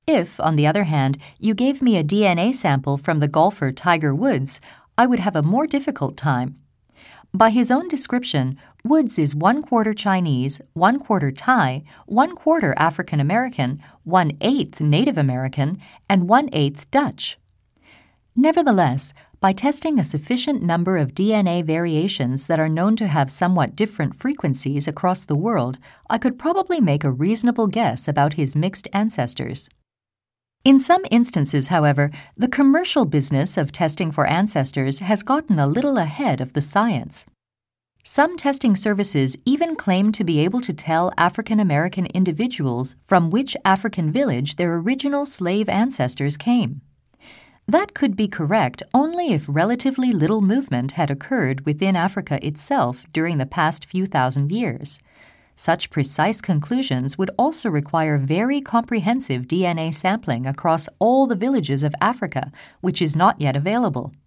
If, on the other hand, you gave me a DNA sample from the golfer Tiger Woods, I would have a more difficult time. By his own description, Woods is 1/4 Chinese, 1/4 Thai, 1/4 African American, 1/8 Native American, and 1/8 Dutch. Nevertheless, by testing a sufficient number of DNA variations that are known to have somewhat different frequencies across the world, I could probably make a reasonable guess about his mixed ancestors. In some instances, however, the commercial business of testing for ancestors has gotten a little ahead of the science. Some testing services even claim to be able to tell African American individuals from which African village their original slave ancestors came. That could be correct only if relatively little movement had occurred within Africa itself during the past few thousand years. Such precise conclusions would also require very comprehensive DNA sampling across all the villages of Africa, which is not yet available.